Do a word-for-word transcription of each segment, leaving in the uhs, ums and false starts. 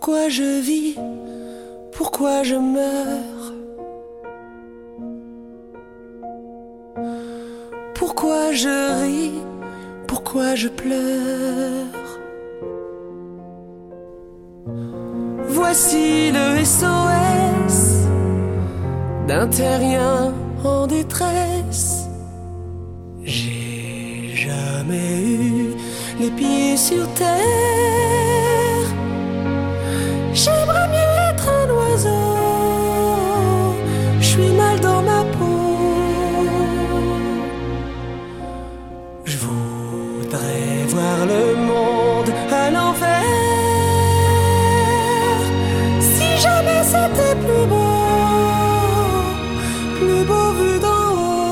Pourquoi je vis? Pourquoi je meurs? Pourquoi je ris? Pourquoi je pleure? Voici le S O S d'un terrien en détresse. J'ai jamais eu les pieds sur terre. J'aimerais mieux être un oiseau. Je suis mal dans ma peau. Je voudrais voir le monde à l'envers. Si jamais c'était plus beau, plus beau vu d'en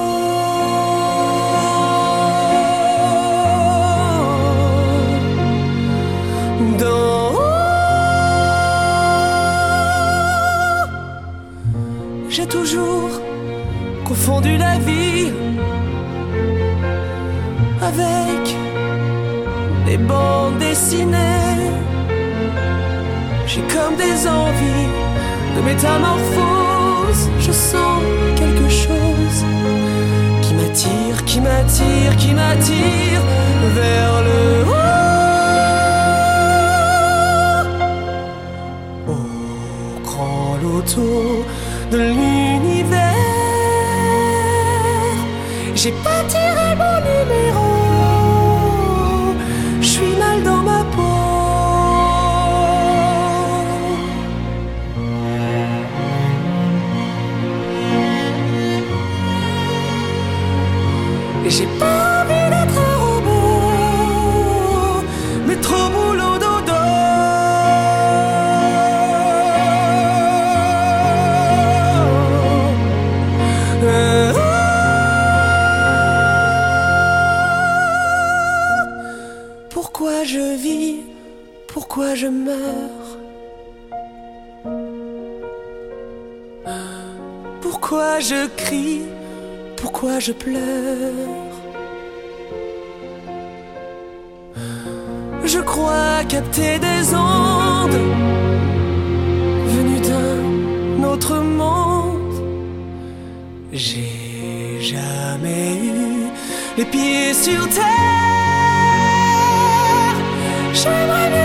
haut. D'en J'ai toujours confondu la vie avec des bandes dessinées. J'ai comme des envies de métamorphose. Je sens quelque chose qui m'attire, qui m'attire, qui m'attire vers le haut. Au grand loto de l'univers, j'ai pas tiré mon numéro. Je suis mal dans ma peau. Et j'ai pas envie d'être un robot, mais trop boulot dodo. Pourquoi je vis? Pourquoi je meurs? Pourquoi je crie? Pourquoi je pleure? Je crois capter des ondes venues d'un autre monde. J'ai jamais eu les pieds sur terre. J'aimerais